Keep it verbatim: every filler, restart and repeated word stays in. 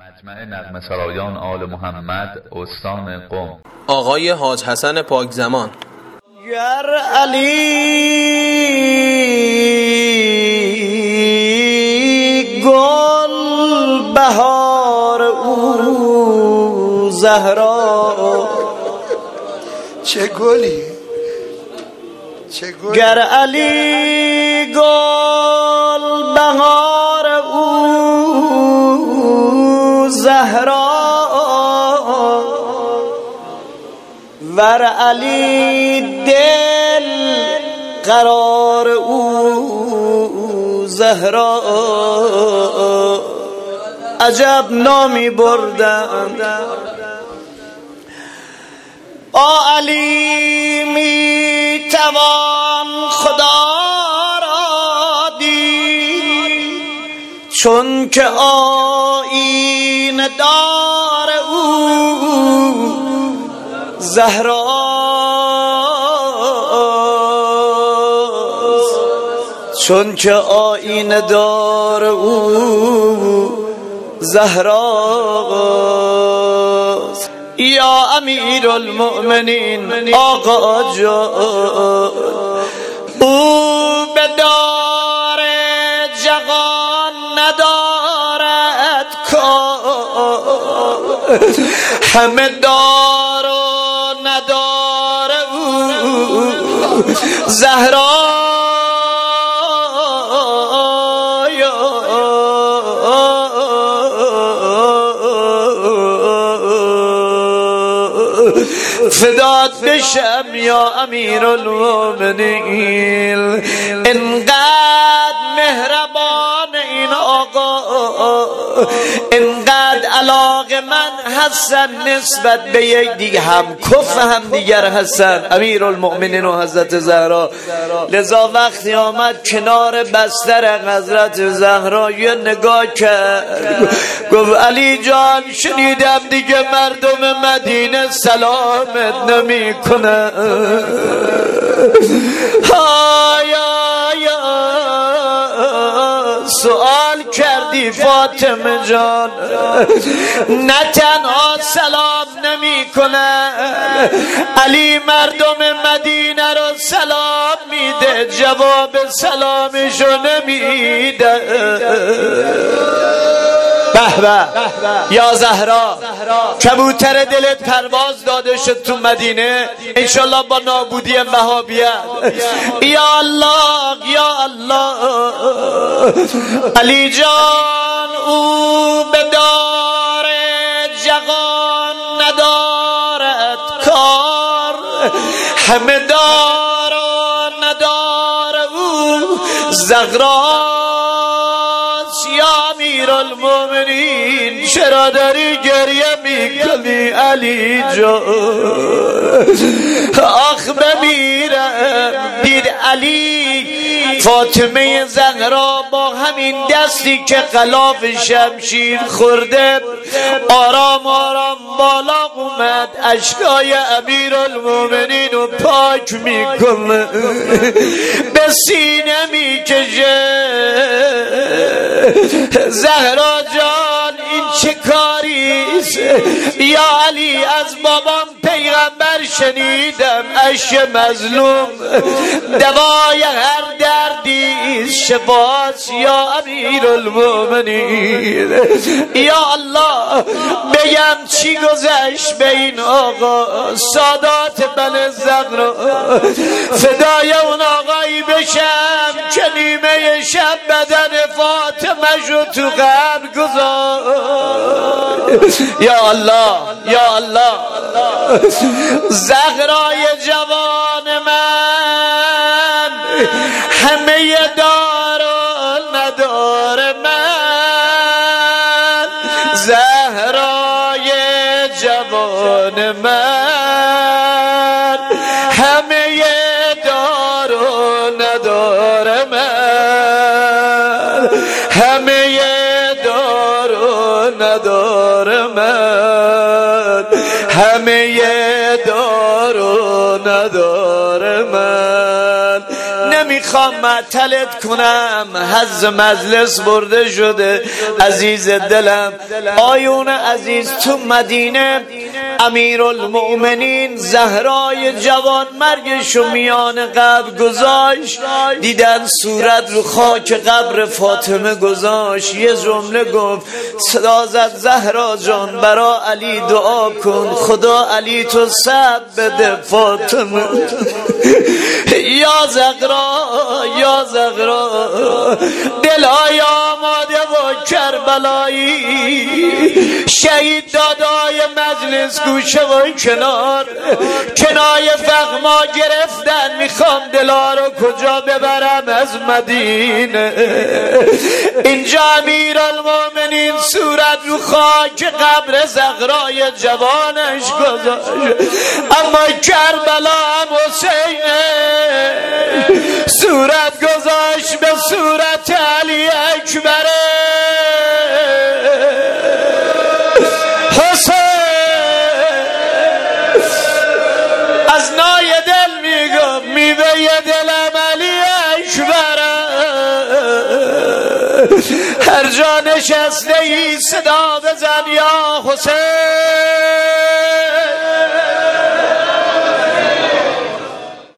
مجمع نغمه سرایان آل محمد استان قم. آقای حاج حسن پاک زمان. گر علی گل بهار او زهرا، چه گلی چه گلی گر علی گل بهار او زهرا، ور علی دل قرار او زهرا. عجب نامی بردند با علی می توان خدا را دید، چون که آیین دار او زهراست، چون که آیین دار او زهراست. یا امیر المؤمنین آقا جان، او به دار جهان ندارد کار، همه دار و ندار او زهرا. فدات بشم یا امیر المؤمنین، انقدر مهربان این آقا، انقدر علاقه من هستن نسبت به یک دیگه، هم کف هم دیگر هستن، امیر المؤمنین و حضرت زهرا. لذا وقتی آمد کنار بستر حضرت زهرا یه نگاه کرد، گفت علی جان شنیدم دیگه مردم مدینه سلامت نمی کنه. آیا یا سوال کردی فاطمه جان، نه تنها سلام نمی کنه، علی مردم مدینه رو سلام میده، جواب سلامشو نمیده. به به یا زهرا، کبوتر دلت پرواز داده شد تو مدینه، انشالله با نابودی وهابیت. یا الله یا الله. علی جان او به دار جهان ندارد کار، همه دار و ندار او زهرا. یا امیر المؤمنین چرا داری گریه میکنی علی جان؟ آخ بمیرم. دید علی فاطمه زهرا با همین دستی که غلاف شمشیر خورده آرام آرام بالا اومد، اشکای امیر المؤمنین رو پاک میکنه، به سینه میکشه. زهرا جان این چه کاریست؟ یا علی از بابام پیغمبر شنیدم اشک مظلوم دوای هر دردی شفاست. یا امیر المؤمنین یا الله، بگم چی گذشت به این آقا؟ سادات بن زهرا، فدای اون آقایی بشم که نیمه شب بدن فاطمه شو تو قبر گذار. یا الله یا الله. زهرای جوان من، همه دار و ندار من، زهرای جوان من، همه دار و ندار من، همه دار و ندار من، همه دار و ندار من. نمیخوام نمیخوام معطلت کنم، حظ مجلس برده شده عزیز دلم. آیون عزیز تو مدینه امیرالمؤمنین زهرای جوان مرگشو میان قبر گذاشت، دیدن صورت رو خاک قبر فاطمه گذاشت، یه جمله گفت صدا زد زهرا جان برا علی دعا کن، خدا علی تو صبر بده فاطمه. یا زغرا یا زغرا دلای آماده و کربلایی، شهید دادای مجلس گوشه و کنار کنای فغما گرفتن، میخوام دلا رو کجا ببرم از مدینه. اینجا امیرالمؤمنین صورت رو خاک قبر زغرای جوانش گذاشت، اما کربلا هم حسینه صورت گذاشت به صورت علی اکبره. حسین از نای دل میگم میوه دلم علی اکبره، هر جا نشسته ای صدا بزن یا حسین.